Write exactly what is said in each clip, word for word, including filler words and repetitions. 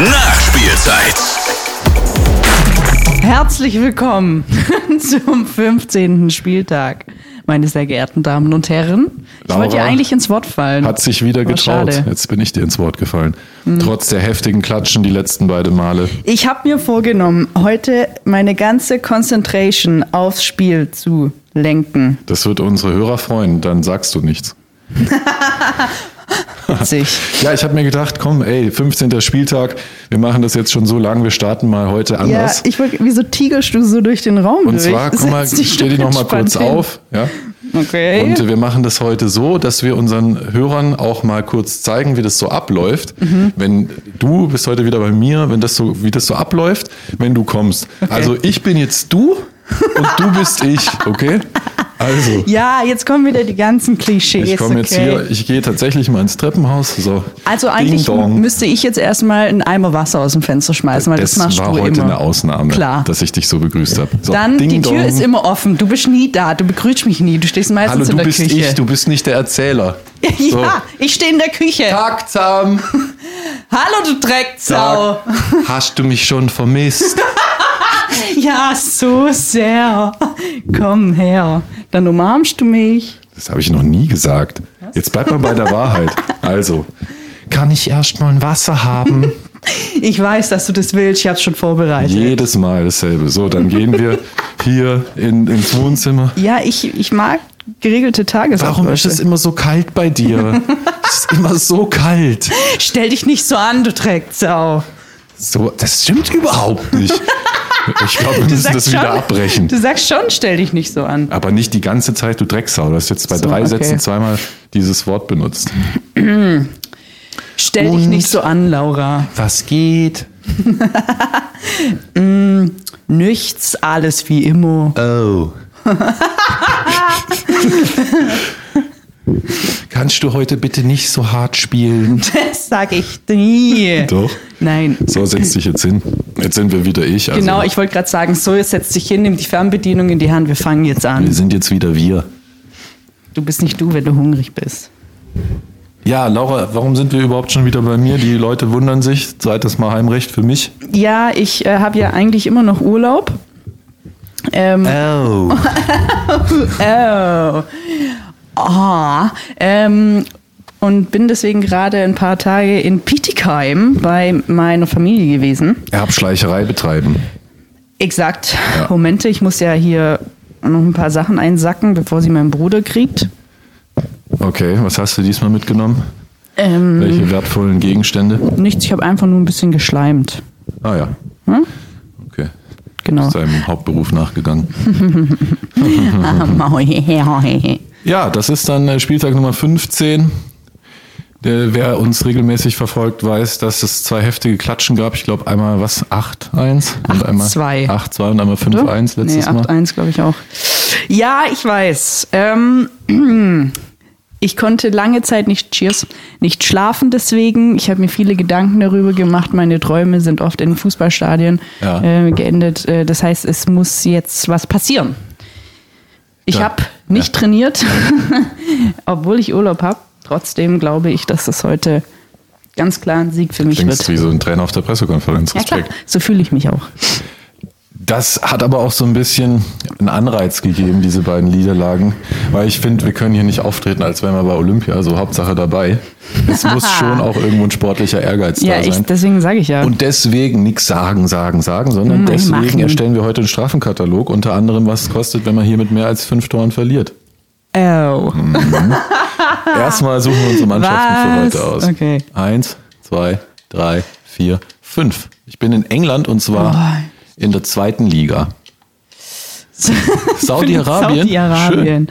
Nachspielzeit. Herzlich willkommen zum fünfzehnten Spieltag, meine sehr geehrten Damen und Herren. Ich Laura wollte ja eigentlich ins Wort fallen. Hat sich wieder Aber getraut. schade. Jetzt bin ich dir ins Wort gefallen. Hm. Trotz der heftigen Klatschen die letzten beiden Male. Ich habe mir vorgenommen, heute meine ganze Concentration aufs Spiel zu lenken. Das wird unsere Hörer freuen, dann sagst du nichts. Witzig. Ja, ich habe mir gedacht, komm, ey, fünfzehnter Spieltag, wir machen das jetzt schon so lang, wir starten mal heute Ja, anders. ich wollte, wieso tigerst du so durch den Raum Und durch? zwar, guck mal, Setz dich stell dich noch mal entspannt kurz hin. auf. Ja? Okay. Und wir machen das heute so, dass wir unseren Hörern auch mal kurz zeigen, wie das so abläuft. Mhm. Wenn du bist heute wieder bei mir, wenn das so, wie das so abläuft, wenn du kommst. Okay. Also ich bin jetzt du und du bist ich, okay? Also. Ja, jetzt kommen wieder die ganzen Klischees. Ich komme jetzt okay. hier, ich gehe tatsächlich mal ins Treppenhaus. So. Also eigentlich müsste ich jetzt erstmal einen Eimer Wasser aus dem Fenster schmeißen, weil das, das machst war du heute immer. Eine Ausnahme, Klar. dass ich dich so begrüßt habe. So, Dann, Ding die Tür dong. ist immer offen. Du bist nie da. Du begrüßt mich nie. Du stehst meistens Hallo, in du der bist Küche. ich, du bist nicht der Erzähler. Ja, So. ich stehe in der Küche. Tag zusammen. Hallo, du Drecksau. Tag. Hast du mich schon vermisst? Ja, so sehr. Komm her. Dann umarmst du mich. Das habe ich noch nie gesagt. Was? Jetzt bleib mal bei der Wahrheit. Also, kann ich erst mal ein Wasser haben? Ich weiß, dass du das willst. Ich habe es schon vorbereitet. Jedes Mal dasselbe. So, dann gehen wir hier in, ins Wohnzimmer. Ja, ich, ich mag geregelte Tagesabläufe. Warum ist es immer so kalt bei dir? Es ist immer so kalt. Stell dich nicht so an, du Drecksau. So, das stimmt überhaupt nicht. Ich glaube, wir müssen das wieder schon, abbrechen. Du sagst schon, stell dich nicht so an. Aber nicht die ganze Zeit, du Drecksau. Du hast jetzt bei so, drei okay. Sätzen zweimal dieses Wort benutzt. Stell Und dich nicht so an, Laura. Was geht? mm, nichts, alles wie immer. Oh. Kannst du heute bitte nicht so hart spielen? Das sag ich nie. Doch. Nein. So, setz dich jetzt hin. Jetzt sind wir wieder ich. Also Genau, ich wollte gerade sagen, so, jetzt setz dich hin, nimm die Fernbedienung in die Hand, wir fangen jetzt an. Wir sind jetzt wieder wir. Du bist nicht du, wenn du hungrig bist. Ja, Laura, warum sind wir überhaupt schon wieder bei mir? Die Leute wundern sich. Zweites Mal Heimrecht für mich. Ja, ich äh, habe ja eigentlich immer noch Urlaub. Ähm, Oh. oh. Oh. Ähm, und bin deswegen gerade ein paar Tage in Bietigheim bei meiner Familie gewesen. Erbschleicherei betreiben. Exakt. Ja. Momente, ich muss ja hier noch ein paar Sachen einsacken, bevor sie meinen Bruder kriegt. Okay, was hast du diesmal mitgenommen? Ähm, Welche wertvollen Gegenstände? Nichts, ich habe einfach nur ein bisschen geschleimt. Ah ja. Hm? Okay. Genau. Ist deinem Hauptberuf nachgegangen. Ja, das ist dann Spieltag Nummer fünfzehn. Der, wer uns regelmäßig verfolgt, weiß, dass es zwei heftige Klatschen gab. Ich glaube einmal was, acht eins und einmal acht zwei und einmal fünf eins letztes nee, Mal. acht eins glaube ich auch. Ja, ich weiß. Ähm, ich konnte lange Zeit nicht, cheers, nicht schlafen deswegen. Ich habe mir viele Gedanken darüber gemacht. Meine Träume sind oft in Fußballstadien Ja. äh, geendet. Äh, das heißt, es muss jetzt was passieren. Ich Ja. habe nicht Ja. trainiert, obwohl ich Urlaub habe. Trotzdem glaube ich, dass das heute ganz klar ein Sieg für mich Klingst wird. wie so ein Trainer auf der Pressekonferenz. Ja klar, Respekt. so fühle ich mich auch. Das hat aber auch so ein bisschen einen Anreiz gegeben, diese beiden Niederlagen. Weil ich finde, wir können hier nicht auftreten, als wären wir bei Olympia, also Hauptsache dabei. Es muss schon auch irgendwo ein sportlicher Ehrgeiz Ja, da ich, sein. deswegen sage ich ja. Und deswegen nichts sagen, sagen, sagen, sondern Nein, deswegen machen. erstellen wir heute einen Strafenkatalog, unter anderem, was es kostet, wenn man hier mit mehr als fünf Toren verliert. Oh. Erstmal suchen wir unsere Mannschaften Was? für heute aus. Okay. Eins, zwei, drei, vier, fünf. Ich bin in England und zwar Oh. in der zweiten Liga. Saudi-Arabien. Saudi-Arabien.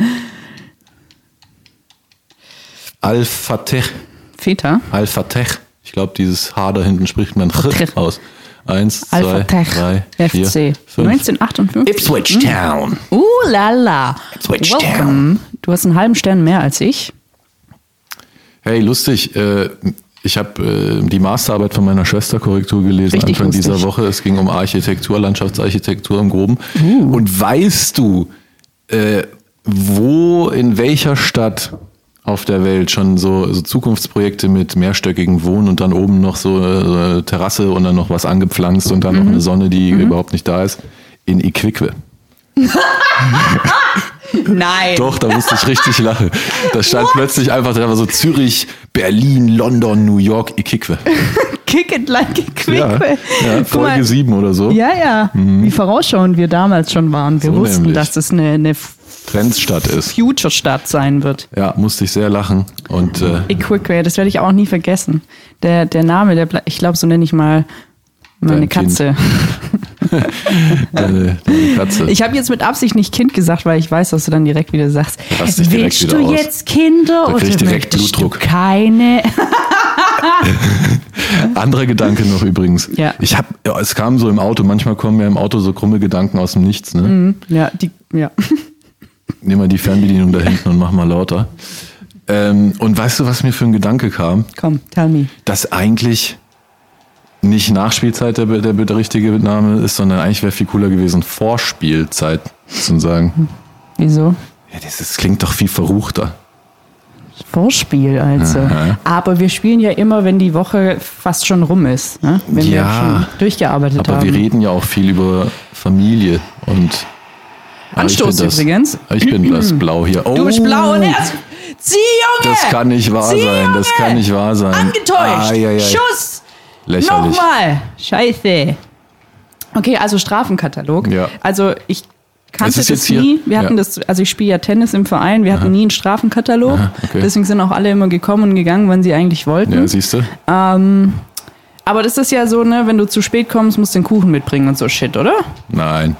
Al-Fateh. Feta. Al-Fateh. Ich glaube, dieses H da hinten spricht man aus. Eins, zwei, Al-Fateh. drei, F vier, C. fünf. neunzehnhundertachtundfünfzig. Ipswich Town. Uh, lala. Ipswich Welcome. Du hast einen halben Stern mehr als ich. Hey, lustig. Äh, ich habe äh, die Masterarbeit von meiner Schwester Korrektur gelesen Richtig Anfang lustig. dieser Woche. Es ging um Architektur, Landschaftsarchitektur im Groben. Uh. Und weißt du, äh, wo, in welcher Stadt auf der Welt schon so, so Zukunftsprojekte mit mehrstöckigen Wohnen und dann oben noch so eine Terrasse und dann noch was angepflanzt und dann mhm. noch eine Sonne, die mhm. überhaupt nicht da ist, in Iquique. Nein. Doch, da musste ich richtig lachen. Da stand What? plötzlich einfach, da war so Zürich, Berlin, London, New York, Iquique. Kick it like Iquique. Ja, ja, Folge mal, sieben oder so. Ja, ja. Mhm. Wie vorausschauend wir damals schon waren. Wir so wussten, nämlich. dass das eine, eine Trendstadt ist. Future-Stadt sein wird. Ja, musste ich sehr lachen. Und, äh, Iquique, das werde ich auch nie vergessen. Der, der Name, der, ich glaube, so nenne ich mal meine Katze. deine, deine Katze. Ich habe jetzt mit Absicht nicht Kind gesagt, weil ich weiß, dass du dann direkt wieder sagst, willst wieder du aus. jetzt Kinder da oder direkt Blutdruck? Du keine? Anderer Gedanke noch übrigens. Ja. Ich hab, ja, es kam so im Auto, manchmal kommen mir im Auto so krumme Gedanken aus dem Nichts. Ne? Mhm. Ja, die, ja. Nimm mal die Fernbedienung da hinten und mach mal lauter. Ähm, und weißt du, was mir für ein Gedanke kam? Komm, tell me. Dass eigentlich nicht Nachspielzeit der, der, der richtige Name ist, sondern eigentlich wäre viel cooler gewesen, Vorspielzeit sozusagen. Wieso? Ja, das, das klingt doch viel verruchter. Vorspiel also. Aha. Aber wir spielen ja immer, wenn die Woche fast schon rum ist. Ne? Wenn ja, wir schon durchgearbeitet aber haben. Aber wir reden ja auch viel über Familie und Anstoß ich das, übrigens. Ich bin das blau hier. Oh, du bist blau und erst. Zieh, Junge! Das kann nicht wahr Zieh, sein. Das kann nicht wahr sein. Angetäuscht. Ah, ja, ja. Schuss. Lächerlich. Nochmal. Scheiße. Okay, also Strafenkatalog. Ja. Also ich kannte das hier? nie. Wir hatten ja. das, also ich spiele ja Tennis im Verein. Wir hatten Aha. nie einen Strafenkatalog. Aha, okay. Deswegen sind auch alle immer gekommen und gegangen, wann sie eigentlich wollten. Ja, siehst du. Ähm, aber das ist ja so, ne, wenn du zu spät kommst, musst du den Kuchen mitbringen und so Shit, oder? Nein.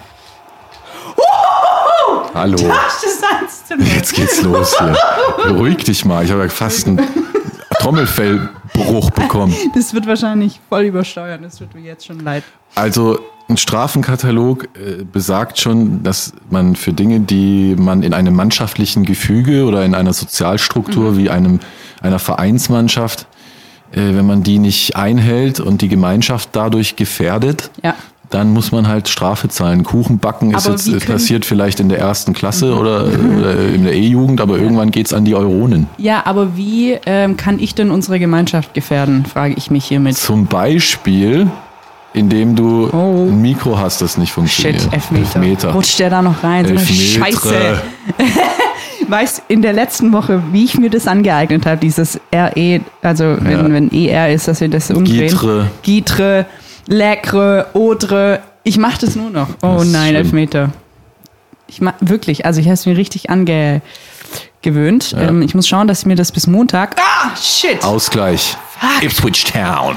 Hallo. Das Jetzt geht's los hier. Beruhig dich mal. Ich habe ja fast einen Trommelfellbruch bekommen. Das wird wahrscheinlich voll übersteuern. Das wird mir jetzt schon leid. Also ein Strafenkatalog äh, besagt schon, dass man für Dinge, die man in einem mannschaftlichen Gefüge oder in einer Sozialstruktur mhm. wie einem einer Vereinsmannschaft, äh, wenn man die nicht einhält und die Gemeinschaft dadurch gefährdet, ja. dann muss man halt Strafe zahlen. Kuchen backen ist aber jetzt können... passiert vielleicht in der ersten Klasse mhm. oder, oder in der E-Jugend, aber ja. irgendwann geht's an die Euronen. Ja, aber wie ähm, kann ich denn unsere Gemeinschaft gefährden, frage ich mich hiermit. Zum Beispiel, indem du oh. ein Mikro hast, das nicht funktioniert. Shit, Elfmeter. Elfmeter. Rutscht der da noch rein? So eine Scheiße. Weißt in der letzten Woche, wie ich mir das angeeignet habe, dieses R E, also wenn, ja. wenn E R ist, dass wir das umdrehen. Gitre. Gitre. Leckre, Odre, ich mache das nur noch. Oh nein, Elfmeter. Ich mach, wirklich, also ich habe es mir richtig angewöhnt. Ja. Ähm, ich muss schauen, dass ich mir das bis Montag... Ah, shit! Ausgleich. Fuck. Ipswich Town.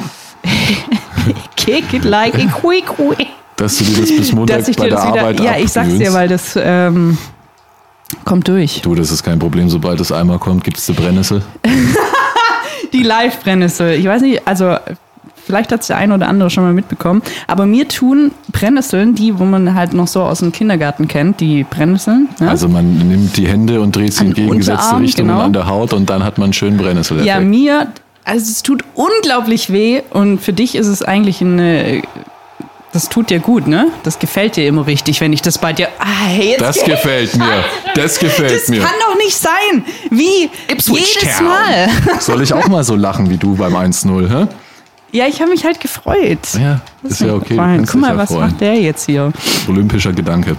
Kick it like a quick way. Dass du dir das bis Montag bei der wieder, Arbeit Ja, ich sag's dir, weil das ähm, kommt durch. Du, das ist kein Problem. Sobald es einmal kommt, gibt's die Brennnessel. Die Live-Brennnessel. Ich weiß nicht, also... Vielleicht hat es der eine oder andere schon mal mitbekommen. Aber mir tun Brennnesseln, die, wo man halt noch so aus dem Kindergarten kennt, die Brennnesseln. Ja? Also man nimmt die Hände und dreht sie in entgegengesetzte Richtungen genau. an der Haut und dann hat man einen schönen Brennnesseleffekt. Ja, mir, also es tut unglaublich weh und für dich ist es eigentlich eine, das tut dir gut, ne? Das gefällt dir immer richtig, wenn ich das bei dir, ah, jetzt Das gefällt mir, das gefällt das mir. Das kann doch nicht sein, wie Ipswich jedes Town. Mal. Soll ich auch mal so lachen wie du beim eins null, hä? Ja, ich habe mich halt gefreut. Ja, das ist ja okay. Guck mal, ja was freuen. macht der jetzt hier? Olympischer Gedanke.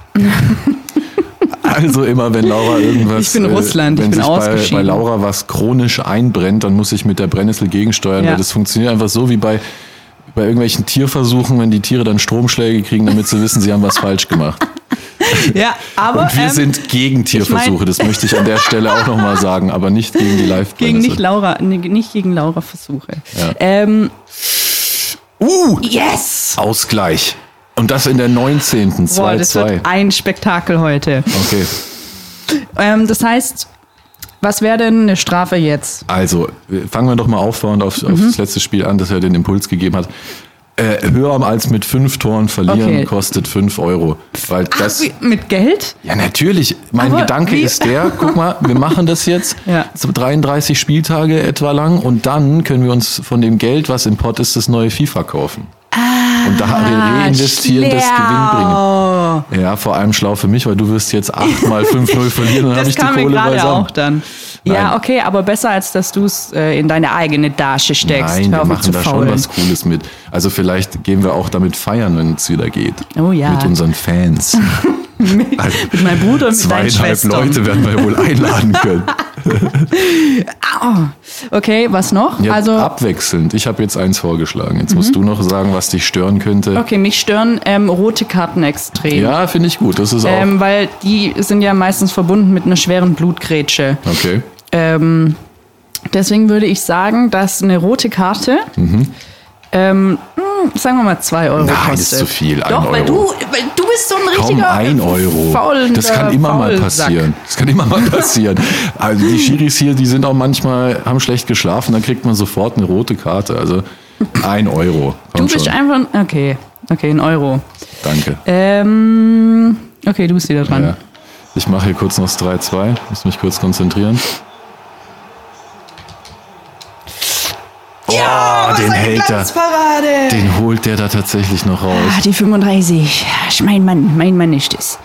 Also immer, wenn Laura irgendwas... Ich bin Russland, äh, wenn ich bin sich ausgeschieden. Bei, bei Laura was chronisch einbrennt, dann muss ich mit der Brennnessel gegensteuern, ja. weil das funktioniert einfach so wie bei, bei irgendwelchen Tierversuchen, wenn die Tiere dann Stromschläge kriegen, damit sie wissen, sie haben was falsch gemacht. Ja, aber... Und wir ähm, sind gegen Tierversuche, ich mein, das möchte ich an der Stelle auch nochmal sagen, aber nicht gegen die Live-Brennnessel. Gegen nicht Laura, nicht gegen Laura-Versuche. Ja. Ähm, uh! Yes! Ausgleich. Und das in der neunzehnten zwei Boah, das zwei. wird ein Spektakel heute. Okay. Ähm, das heißt, was wäre denn eine Strafe jetzt? Also, fangen wir doch mal aufbauend auf, mhm. auf das letzte Spiel an, das ja den Impuls gegeben hat. Äh, höher als mit fünf Toren verlieren okay. kostet fünf Euro. Weil das, Ach, mit Geld? Ja, natürlich. Mein Aber Gedanke wie? ist der, guck mal, wir machen das jetzt ja. so dreiunddreißig Spieltage etwa lang und dann können wir uns von dem Geld, was im Pot ist, das neue FIFA kaufen. Ah, und da reinvestieren, schlau. das Gewinn bringen. Ja, vor allem schlau für mich, weil du wirst jetzt acht mal fünf null verlieren und dann habe ich die Kohle beisammen. Auch dann. Ja, okay, aber besser, als dass du es äh, in deine eigene Tasche steckst. Nein, Hör wir auf, machen zu da schon faulen. was Cooles mit. Also vielleicht gehen wir auch damit feiern, wenn es wieder geht. Oh ja. Mit unseren Fans. mit, Also, mit meinem Bruder und mit deinen zweieinhalb Schwestern. Leute werden wir wohl einladen können. Okay, was noch? Ja, also, abwechselnd. Ich habe jetzt eins vorgeschlagen. Jetzt musst du noch sagen, was dich stören könnte. okay, mich stören ähm, rote Karten extrem. Ja, finde ich gut. Das ist auch. Ähm, weil die sind ja meistens verbunden mit einer schweren Blutgrätsche. Okay. Ähm, deswegen würde ich sagen, dass eine rote Karte, Mhm. ähm, mh, sagen wir mal zwei Euro Nein, kostet. ist zu viel. Ein Doch, weil Euro. du, weil du bist so ein Kaum richtiger ein Euro. faulender Das kann immer mal Faulsack. passieren. Das kann immer mal passieren. Also die Schiris hier, die sind auch manchmal, haben schlecht geschlafen, dann kriegt man sofort eine rote Karte. Also ein Euro. Du Kommt bist schon. einfach, okay, okay, ein Euro. Danke. Ähm, okay, du bist wieder dran. Ja. Ich mache hier kurz noch das drei zwei. Muss mich kurz konzentrieren. Ja, Oh, den hält er. Glanzparade. Den holt der da tatsächlich noch raus. Ah, die fünfunddreißig. Ist mein Mann, mein Mann ist es.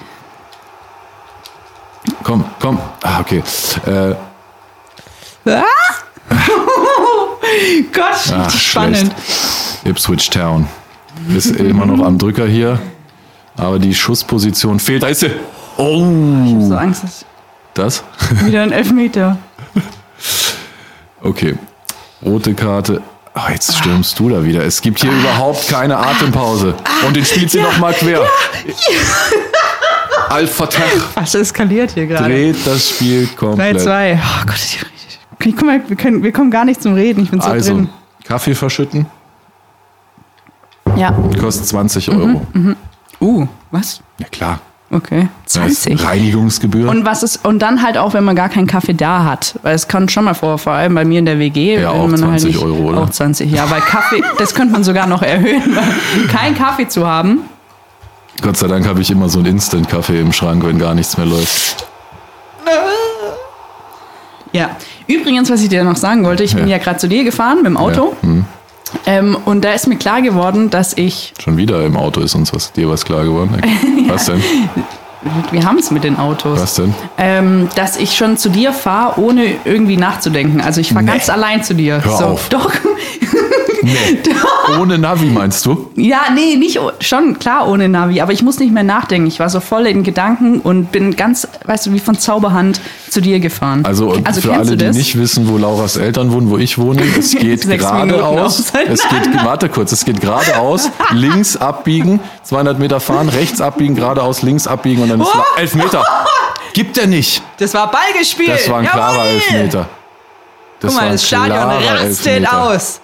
Komm, komm. Ah, okay. Äh, Ah? Gott, richtig ach, spannend. schlecht. Ipswich Town. Ist immer noch am Drücker hier. Aber die Schussposition fehlt. Da ist sie. Oh. So Angst, dass Das? wieder ein Elfmeter. Okay. Rote Karte. Ah, jetzt stürmst du da wieder. Es gibt hier überhaupt keine Atempause. Und den spielt sie noch mal quer. Al-Fatah Was eskaliert hier gerade? dreht das Spiel drei komplett. zwei. Oh Gott, ich, ich, guck mal, wir, können, wir kommen gar nicht zum Reden. Ich bin so Also, drin. Kaffee verschütten. Ja. Kostet zwanzig Euro. Uh, was? Ja, klar. Okay. Da ist zwanzig. Reinigungsgebühr. Und was ist, und dann halt auch, wenn man gar keinen Kaffee da hat. Weil es kommt schon mal vor, vor allem bei mir in der W G. Ja, wenn auch man halt zwanzig nicht, Euro, oder? Auch zwanzig, ja. Weil Kaffee, das könnte man sogar noch erhöhen. Weil keinen Kaffee zu haben. Gott sei Dank habe ich immer so einen Instant-Kaffee im Schrank, wenn gar nichts mehr läuft. Ja. Übrigens, was ich dir noch sagen wollte, ich bin Ja. ja gerade zu dir gefahren mit dem Auto. Ja. Hm. Ähm, und da ist mir klar geworden, dass ich, Schon wieder im Auto ist uns was, dir was klar geworden. Was denn? wir haben es mit den Autos. Was denn? Ähm, dass ich schon zu dir fahre, ohne irgendwie nachzudenken. Also ich fahre Nee. ganz allein zu dir. Hör so. auf. Doch. Nee. Ohne Navi meinst du? Ja, nee, nicht o- schon klar ohne Navi, aber ich muss nicht mehr nachdenken. Ich war so voll in Gedanken und bin ganz, weißt du, wie von Zauberhand zu dir gefahren. Also, und also für kennst alle, du die das? nicht wissen, wo Lauras Eltern wohnen, wo ich wohne, es geht Sechs Minuten geradeaus. auseinander. Es geht, warte kurz, es geht geradeaus, links abbiegen, zweihundert Meter fahren, rechts abbiegen, geradeaus, links abbiegen und dann ist Oh! La- Elfmeter. Gibt er nicht. Das war Ballgespiel. Das war ein klarer Jawohl! Elfmeter. Das Guck war mal, ein das Stadion klarer rastet Elfmeter. aus.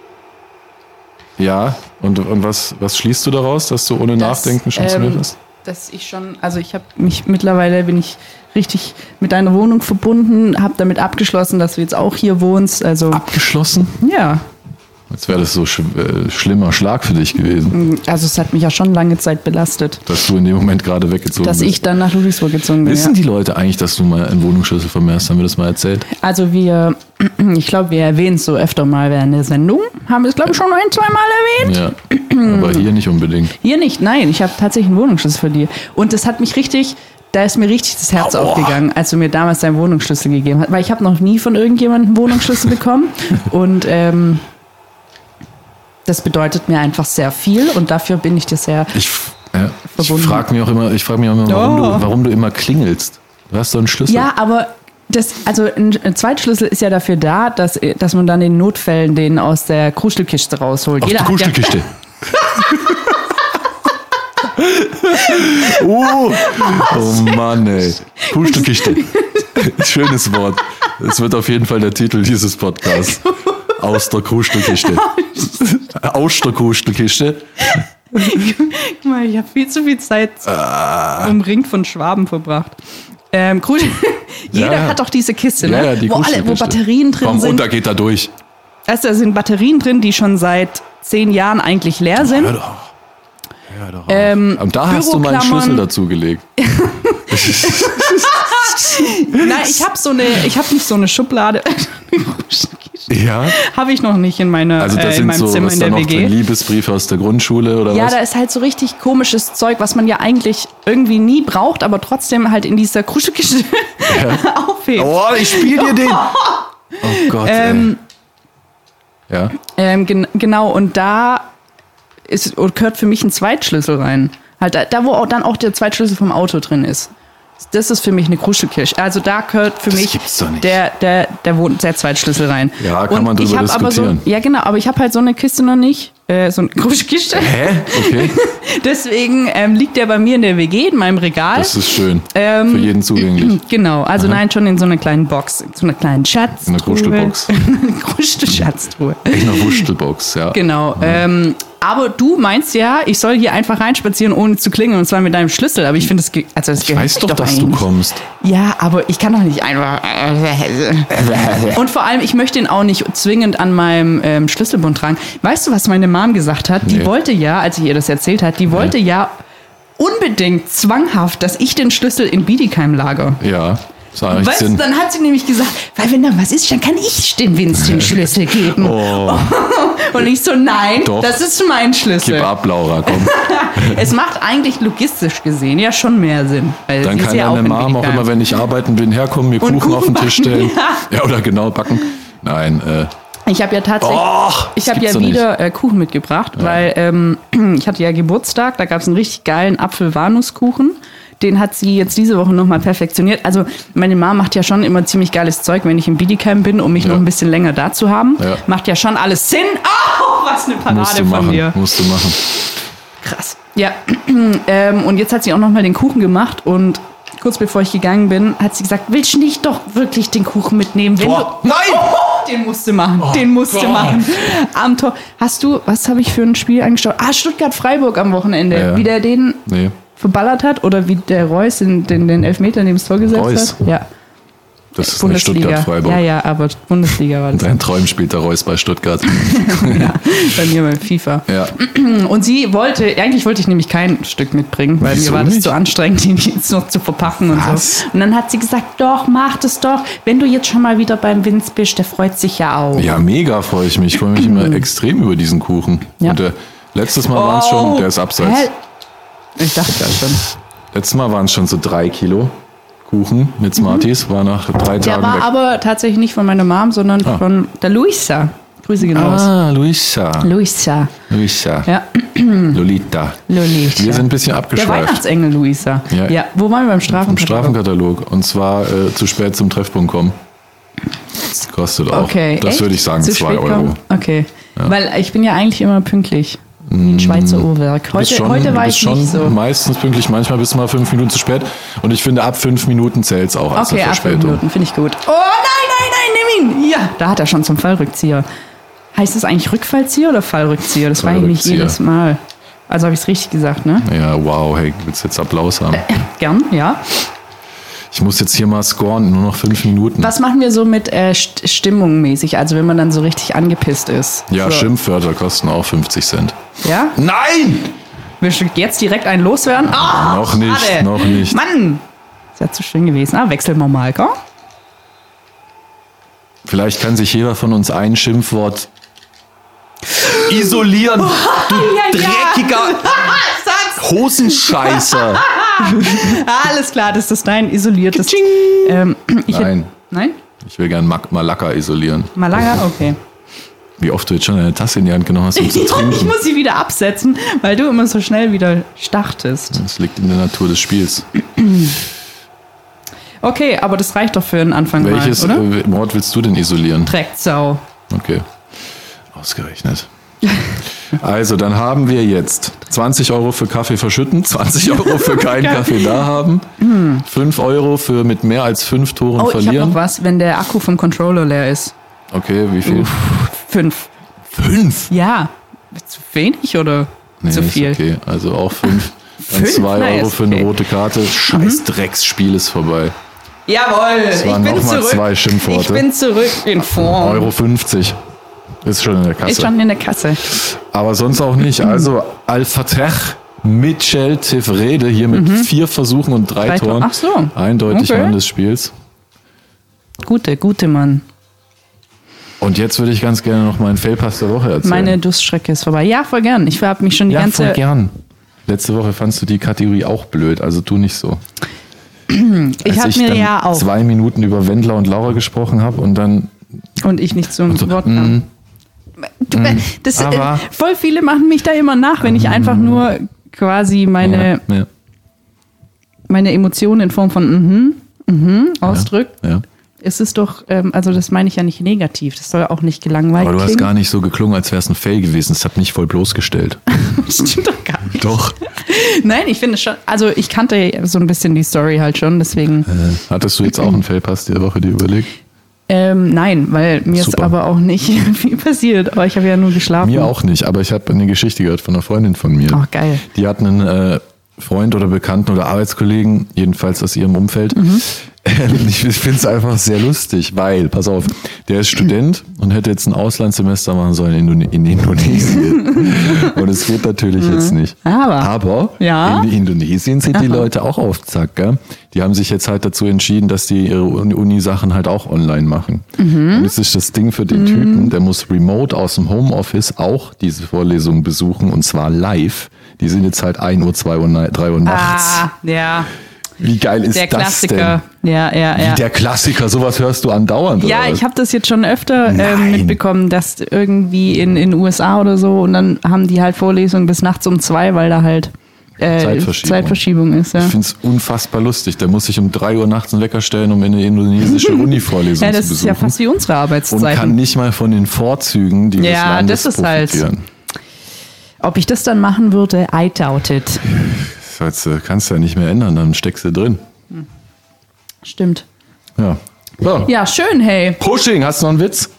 Ja, und, und was, was schließt du daraus, dass du ohne Nachdenken schon zu mir ähm, bist? Dass ich schon, also ich habe mich mittlerweile bin ich richtig mit deiner Wohnung verbunden, habe damit abgeschlossen, dass du jetzt auch hier wohnst. Also Abgeschlossen? ja, Als wäre das so sch äh, schlimmer Schlag für dich gewesen, also es hat mich ja schon lange Zeit belastet, dass du in dem Moment gerade weggezogen dass bist. ich dann nach Ludwigsburg gezogen bin. Wissen Ja. die Leute eigentlich, dass du mal einen Wohnungsschlüssel vermehrst? Haben wir das mal erzählt? Also wir, ich glaube, wir erwähnen es so öfter mal während der Sendung. Haben wir es, glaube ich, schon ein, zwei Mal erwähnt. Ja, aber hier nicht unbedingt. Hier nicht, nein, ich habe tatsächlich einen Wohnungsschlüssel für die. Und das hat mich richtig, da ist mir richtig das Herz Aua. aufgegangen, als du mir damals deinen Wohnungsschlüssel gegeben hast. Weil ich habe noch nie von irgendjemandem einen Wohnungsschlüssel bekommen. Und ähm, das bedeutet mir einfach sehr viel und dafür bin ich dir sehr... Ich, ja, ich Verbunden. frage mich auch immer, ich frage mich auch immer, warum, Oh. du, warum du immer klingelst. Du hast so einen Schlüssel. Ja, aber das, also ein ein Zweitschlüssel ist ja dafür da, dass, dass man dann in Notfällen den aus der Kruschelkiste rausholt. Auf die hat ja- Kuschelkiste. oh, oh Mann, ey. Kuschelkiste. Schönes Wort. Das wird auf jeden Fall der Titel dieses Podcasts. Aus der Kuschelkiste. Aus der Kuschelkiste. Guck mal, ich habe viel zu viel Zeit Ah. umringt von Schwaben verbracht. Ähm, Kruschel, jeder Ja, ja. hat doch diese Kiste, Ja, ne? ja, die wo, alle, wo Kuschelkiste. Batterien drin Komm, sind. und da geht er durch. Weißt du, da sind Batterien drin, die schon seit zehn Jahren eigentlich leer sind. Hör doch. Hör doch auf. Ähm, Und da hast du meinen Büroklammern. Schlüssel dazu gelegt. Nein, ich habe so eine, ich habe nicht so eine Schublade. Ja. Habe ich noch nicht in, meiner, Also das äh, in sind meinem so, Zimmer was in da der noch W G. drin, Liebesbriefe aus der Grundschule oder Ja, was? da ist halt so richtig komisches Zeug, was man ja eigentlich irgendwie nie braucht, aber trotzdem halt in dieser Kruschelkiste Ja. aufhebt. Oh, ich spiele dir den. Oh Gott, Ähm, ey. Ja. Ähm, gen genau, und da ist, gehört für mich ein Zweitschlüssel rein. Halt da, da, wo auch dann auch der Zweitschlüssel vom Auto drin ist. Das ist für mich eine Kruschelkiste. Also da gehört für Das mich gibt's doch nicht. der, der, der, wohnt der Zweitschlüssel rein. Ja, kann und man drüber ich hab aber so, diskutieren. ja, genau, aber ich habe halt so eine Kiste noch nicht. Äh, so eine Kruschelkiste. Hä? Okay. Deswegen ähm, liegt der bei mir in der W G, in meinem Regal. Das ist schön. Ähm, Für jeden zugänglich. Genau, also nein, schon in so einer kleinen Box, in so einer kleinen Schatztruhe. Eine Kruschelbox. Eine Kruschelschatztruhe. Echt eine Wurstelbox, ja. Genau. Ähm, aber du meinst ja, ich soll hier einfach reinspazieren, ohne zu klingeln, und zwar mit deinem Schlüssel. Aber ich finde, das, ge- also das Ich weiß doch, dass du eigentlich. kommst. Ja, aber ich kann doch nicht einfach. Und vor allem, ich möchte ihn auch nicht zwingend an meinem ähm, Schlüsselbund tragen. Weißt du, was meine Mom gesagt hat? Die Nee. wollte ja, als ich ihr das erzählt hat, die wollte ja unbedingt zwanghaft, dass ich den Schlüssel in Bietigheim lager. Ja. Das hat eigentlich Weißt du, Sinn. dann hat sie nämlich gesagt, weil wenn da was ist, dann kann ich dem Vince den Schlüssel geben. Oh, Und ich so, nein, Doch. das ist mein Schlüssel. gib ab, Laura, komm. Es macht eigentlich logistisch gesehen ja schon mehr Sinn. Weil Dann sie ist kann ja deine in Mom auch Bietigheim. immer, wenn ich arbeiten bin, herkommen, mir Und Kuchen, auf den Kuchen Tisch backen, stellen. ja. Ja, oder genau, backen. Nein, äh, Ich habe ja tatsächlich, Och, ich das habe ja gibt's doch wieder äh, Kuchen mitgebracht, weil ähm, ich hatte ja Geburtstag, da gab es einen richtig geilen Apfel-Walnusskuchen. Den hat sie jetzt diese Woche nochmal perfektioniert. Also meine Mama macht ja schon immer ziemlich geiles Zeug, wenn ich in Bietigheim bin, um mich Ja. noch ein bisschen länger da zu haben. Ja. Macht ja schon alles Sinn. Oh, was eine musst Parade du von machen, dir. musst du machen. Krass. Ja, ähm, und jetzt hat sie auch nochmal den Kuchen gemacht und kurz bevor ich gegangen bin, hat sie gesagt, willst du nicht doch wirklich den Kuchen mitnehmen? Wenn Boah, du, nein! Oh, den musst du machen, den musst du Gott. machen. Am Tor. Hast du, was habe ich für ein Spiel angeschaut? Ah, Stuttgart-Freiburg am Wochenende. Ja. Wie der den Nee. verballert hat oder wie der Reus den, den, den Elfmeter neben das Tor gesetzt Reus? hat. Ja, Das ist nicht Bundesliga. Stuttgart-Freiburg. Ja, ja, aber Bundesliga war das. Dein Träum spielt der Reus bei Stuttgart. Ja, bei mir beim FIFA. Ja. Und sie wollte, eigentlich wollte ich nämlich kein Stück mitbringen, weil Wieso mir war das nicht? zu anstrengend, ihn jetzt noch zu verpacken und Was? so. Und dann hat sie gesagt, doch, mach das doch. Wenn du jetzt schon mal wieder beim Vince bist, der freut sich ja auch. Ja, mega freue ich mich. Ich freue mich immer extrem über diesen Kuchen. Ja. Und der, letztes Mal waren es schon, der ist abseits. Hä? Ich dachte ja schon. Letztes Mal waren es schon so drei Kilo Kuchen mit Smarties. War nach drei Der Tagen war weg. aber tatsächlich nicht von meiner Mom, sondern Ah. von der Luisa. Grüße gehen raus. Ah, Luisa. Luisa. Luisa. Ja, Lolita. Luisa. Wir sind ein bisschen Der abgeschweift. Weihnachtsengel Luisa. Ja. Ja. Wo waren wir beim Im Strafenkatalog? Strafenkatalog. Und zwar äh, zu spät zum Treffpunkt kommen. Das kostet auch. Okay. Das echt? würde ich sagen, Zu zwei spät Euro. kommen? Okay. Weil ich bin ja eigentlich immer pünktlich. Wie ein Schweizer Uhrwerk. Du bist Heute, schon, heute war bist ich schon nicht so. meistens pünktlich, manchmal bist du mal fünf Minuten zu spät. Und ich finde, ab fünf Minuten zählt es auch als Okay, eine ab fünf Verspätung. Minuten, finde ich gut. Oh nein, nein, nein, nimm ihn! Ja, da hat er schon zum Fallrückzieher. Heißt das eigentlich Rückfallzieher oder Fallrückzieher? Das war ich nicht Fallrückzieher. jedes Mal. Also habe ich es richtig gesagt, ne? Ja, wow, hey, willst du jetzt Applaus haben? Gern, ja. Ich muss jetzt hier mal scoren, nur noch fünf Minuten. Was machen wir so mit äh, St Stimmung mäßig? Also wenn man dann so richtig angepisst ist. Ja, so. Schimpfwörter kosten auch fünfzig Cent. Ja? Nein! Willst du jetzt direkt einen loswerden? Ah, Noch nicht, schade. noch nicht. Mann! Das wäre zu schön gewesen. Ah, wechseln wir mal, gell? Vielleicht kann sich jeder von uns ein Schimpfwort isolieren. Du dreckiger Sag's! Hosenscheißer. Alles klar, das ist dein isoliertes. Ähm, ich hätt- Nein, Nein? ich will gern Mak- Malaka isolieren. Malaga? Okay. Wie oft du jetzt schon eine Tasse in die Hand genommen hast, um zu Ich trinken. muss sie wieder absetzen, weil du immer so schnell wieder startest. Das liegt in der Natur des Spiels. Okay, aber das reicht doch für einen Anfang Welches mal, oder? äh, Wort willst du denn isolieren? Drecksau. Okay. Ausgerechnet. Also, dann haben wir jetzt zwanzig Euro für Kaffee verschütten, zwanzig Euro für keinen Kaffee da haben, fünf Euro für mit mehr als fünf Toren Oh, ich habe verlieren. noch was, wenn der Akku vom Controller leer ist. Okay, wie viel? Fünf. Fünf? Ja. Zu wenig oder Nee, zu ist viel? okay. Also auch fünf. Dann Fünf? zwei Na, Euro ist für eine okay. rote Karte. Scheiß Drecksspiel ist vorbei. Jawohl, Das ich waren bin noch mal zurück. zwei Schimpfworte. Ich bin zurück in Form. Euro fünfzig. Ist schon in der Kasse. Ist schon in der Kasse. Aber sonst auch nicht. Also Al-Fateh Mitchell Tevrede hier mit vier Versuchen und drei, Drei Tor- Toren. Ach so. Eindeutig Okay. Mann des Spiels. Gute, gute Mann. Und jetzt würde ich ganz gerne noch meinen Failpass der Woche erzählen. Meine Durststrecke ist vorbei. Ja, voll gern. Ich habe mich schon die ja, ganze... voll gern. Letzte Woche fandst du die Kategorie auch blöd, also tu nicht so. Ich habe mir ja auch... zwei Minuten über Wendler und Laura gesprochen habe und dann... Und ich nicht zum so, Wort kam. Mm, Du, das, aber- äh, voll viele machen mich da immer nach, wenn ich einfach nur quasi meine, ja, ja, meine Emotionen in Form von mhm, mhm ausdrücke. ja. Es ist doch, ähm, also das meine ich ja nicht negativ, das soll auch nicht gelangweilt Aber du hast klingen. gar nicht so geklungen, als wäre es ein Fail gewesen. Das hat mich voll bloßgestellt. Das stimmt doch gar nicht. Doch. Nein, ich finde schon, also ich kannte so ein bisschen die Story halt schon, deswegen. Äh, hattest du jetzt auch einen Failpass die Woche dir überlegt? Ähm, nein, weil mir Super. ist aber auch nicht viel passiert, aber ich habe ja nur geschlafen. Mir auch nicht, aber ich habe eine Geschichte gehört von einer Freundin von mir. Ach, geil. Die hat einen äh, Freund oder Bekannten oder Arbeitskollegen, jedenfalls aus ihrem Umfeld. Mhm. Ich finde es einfach sehr lustig, weil, pass auf, der ist Student und hätte jetzt ein Auslandssemester machen sollen in, Indone- in Indonesien. Und es geht natürlich jetzt nicht. Aber. Aber Ja. in Indonesien sind die Leute auch auf Zack. Gell? Die haben sich jetzt halt dazu entschieden, dass die ihre Uni-Sachen halt auch online machen. Und jetzt ist das Ding für den Typen, der muss remote aus dem Homeoffice auch diese Vorlesungen besuchen und zwar live. Die sind jetzt halt ein Uhr, zwei Uhr, drei Uhr nachts. Ah, ja. Wie geil ist Der das Klassiker. denn? Ja, ja, ja. Wie der Klassiker, sowas hörst du andauernd. Ja, oder? ich habe das jetzt schon öfter ähm, Nein. mitbekommen, dass irgendwie in den U S A oder so und dann haben die halt Vorlesungen bis nachts um zwei, weil da halt äh, Zeitverschiebung. Zeitverschiebung ist. Ja. Ich finde es unfassbar lustig. Der muss sich um drei Uhr nachts einen Wecker stellen, um in eine indonesische Uni-Vorlesung Ja, zu das besuchen. ist ja fast wie unsere und Arbeitszeiten. kann nicht mal von den Vorzügen dieses Ja, Landes das ist halt- profitieren. Ob ich das dann machen würde, I doubt it. Das heißt, kannst du ja nicht mehr ändern, dann steckst du drin. Stimmt. Ja. So. Ja, schön, hey. Pushing, hast du noch einen Witz?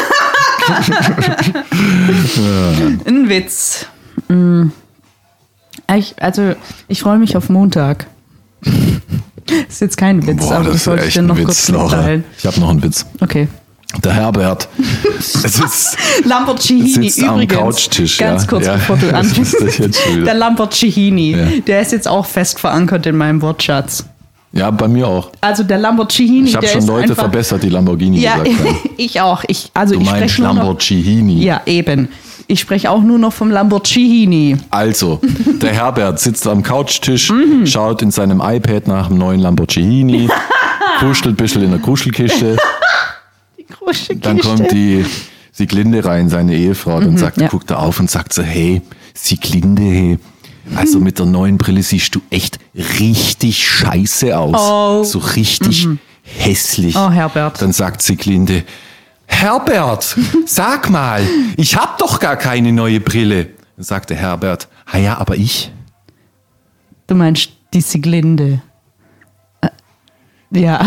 Ein Witz. Mm. Ich, also, ich freue mich auf Montag. Das ist jetzt kein Witz, Boah, aber das das ist wollte ich echt dir ein noch Witz, kurz Laura. mitteilen. Ich habe noch einen Witz. Okay. Der Herbert. Es ist Lamborghini Sitzt am übrigens. Couchtisch, ganz ja. kurz Ja, bevor du was ist anfängst. das jetzt schon wieder? Der Lamborghini, Ja. der ist jetzt auch fest verankert in meinem Wortschatz. Ja, bei mir auch. Also der Lamborghini, Ich habe der schon ist Leute einfach, verbessert, die Lamborghini Ja, gesagt haben. ich auch. Ich, also Du ich meinst spreche nur noch, Lamborghini. Ja, eben. Ich spreche auch nur noch vom Lamborghini. Also, der Herbert sitzt am Couchtisch, Mhm. schaut in seinem iPad nach dem neuen Lamborghini, kuschelt ein bisschen in der Kuschelkiste. Die große Dann Kiste. kommt die Sieglinde rein, seine Ehefrau, dann sagt, ja. guckt er auf und sagt so, hey, Sieglinde, hey, also mit der neuen Brille siehst du echt richtig scheiße aus. Oh. So richtig hässlich. Oh, Herbert. Dann sagt Sieglinde, Herbert, sag mal, ich hab doch gar keine neue Brille. Dann sagte Herbert, ah ja, aber ich. Du meinst die Sieglinde. Äh, Ja.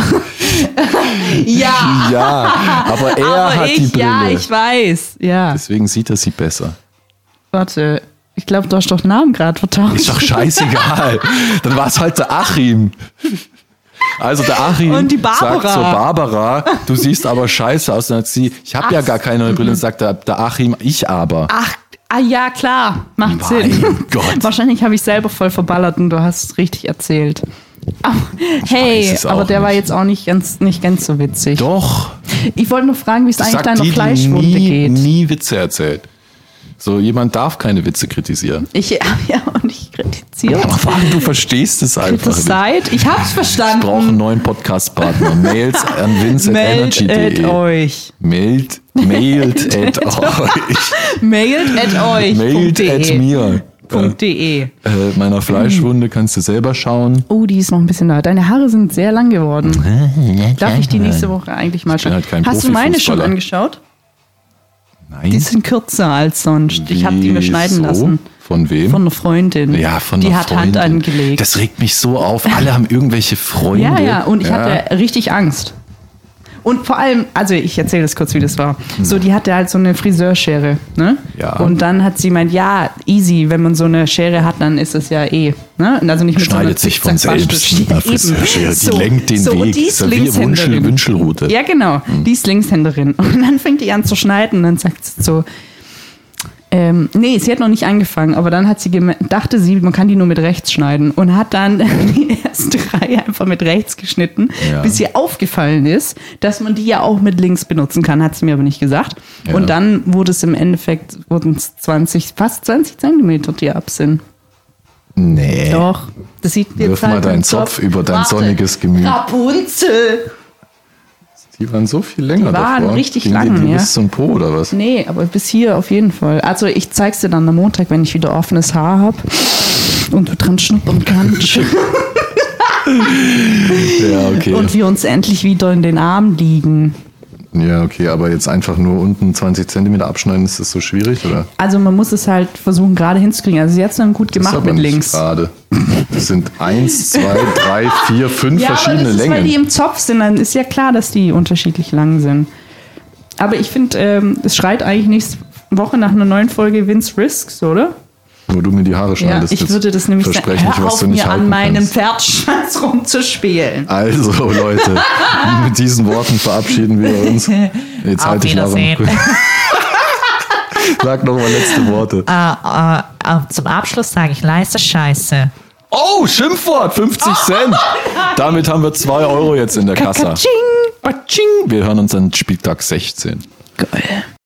ja. Ja, aber er Aber hat ich, die Brille. ja, ich weiß. Ja. Deswegen sieht er sie besser. Warte. Ich glaube, du hast doch Namen gerade vertauscht. Ist doch scheißegal. Dann war es halt der Achim. Also der Achim Und die Barbara. sagt zur Barbara, du siehst aber scheiße aus. Dann hat sie, ich habe ja Ach, gar keine neue Brille. Und sagt der, der Achim, ich aber. Ach, ah, ja, klar. Macht Mein Sinn. Gott. Wahrscheinlich habe ich selber voll verballert und du hast es richtig erzählt. Aber, hey, weiß es aber auch der war nicht. jetzt auch nicht ganz, nicht ganz so witzig. Doch. Ich wollte nur fragen, wie es eigentlich Sagt deiner die, die Fleischwunde nie, geht. nie Witze erzählt. So, jemand darf keine Witze kritisieren. Ich habe ja auch nicht kritisiert. Aber du verstehst es einfach nicht. Seid. Ich hab's verstanden. Ich brauche einen neuen Podcast-Partner. Mails an vince at energy Meldet punkt de. euch. Mailt, mailt at euch. Mailt at euch. Mailt at mir. .de. Äh, meiner Fleischwunde kannst du selber schauen. Oh, die ist noch ein bisschen da. Deine Haare sind sehr lang geworden. Darf ich die nächste Woche eigentlich mal Ich bin schauen? halt kein Hast du meine schon Profifußballer. angeschaut? Nein. Die sind kürzer als sonst. Ich habe die mir schneiden Wieso? lassen. Von wem? Von einer Freundin. ja, von Die einer hat Freundin. Hand angelegt. Das regt mich so auf. Alle haben irgendwelche Freunde. Ja, ja, und ich hatte richtig Angst. Und vor allem, also ich erzähle das kurz, wie das war. So, die hatte halt so eine Friseurschere, ne? Ja. Und dann hat sie gemeint, ja, easy, wenn man so eine Schere hat, dann ist es ja eh, ne? Und also nicht mit Schneidet so einer sich von Zickzack-Waschbüchse. selbst. Eine Ja, eben. Friseurschere, die So, lenkt den so, Weg. Und die Das ist ist ja wie Wünschel, Linkshänderin. Wünschelrute. Ja, genau. Die ist Linkshänderin. Und dann fängt die an zu schneiden und dann sagt sie so, Ähm, nee, sie hat noch nicht angefangen, aber dann hat sie geme- dachte sie, man kann die nur mit rechts schneiden und hat dann die erste Reihe einfach mit rechts geschnitten, Ja. bis ihr aufgefallen ist, dass man die ja auch mit links benutzen kann, hat sie mir aber nicht gesagt. Ja. Und dann wurde es im Endeffekt, wurden es zwanzig, fast zwanzig Zentimeter, die ab sind. Nee. Doch, das sieht jetzt Wirf halt mal deinen im Zopf über dein sonniges Gemüt. Rapunzel! Die waren so viel länger Die waren davor. richtig Gingen lang, die, die ja. bis zum Po oder was? Nee, aber bis hier auf jeden Fall. Also ich zeig's dir dann am Montag, wenn ich wieder offenes Haar habe und du dran schnuppern kannst. Ja, okay. Und wir uns endlich wieder in den Arm liegen. Ja, okay, aber jetzt einfach nur unten zwanzig Zentimeter abschneiden, ist das so schwierig, oder? Also man muss es halt versuchen, gerade hinzukriegen. Also sie hat es dann gut Das ist gemacht aber mit nicht links. gerade. Das sind eins, zwei, drei, vier, fünf Ja, aber verschiedene das ist, Längen. weil die im Zopf sind, dann ist ja klar, dass die unterschiedlich lang sind. Aber ich finde, ähm, es schreit eigentlich nächste Woche nach einer neuen Folge Vince Risks, oder? Wo du mir die Haare Ja, schneidest. ich jetzt würde das nämlich sagen. verspreche ich, Hör was auf, du nicht mir an halten meinem kannst. Pferdschwanz rumzuspielen. Also, Leute, mit diesen Worten verabschieden wir uns. Jetzt Auf halte ich mal Wiedersehen. Sag noch mal letzte Worte. Äh, äh, äh, zum Abschluss sage ich leise Scheiße. Oh, Schimpfwort, fünfzig Cent. Damit haben wir zwei Euro jetzt in der Kasse. Kakaching. Batsching. Wir hören uns an Spieltag sechzehn. Geil.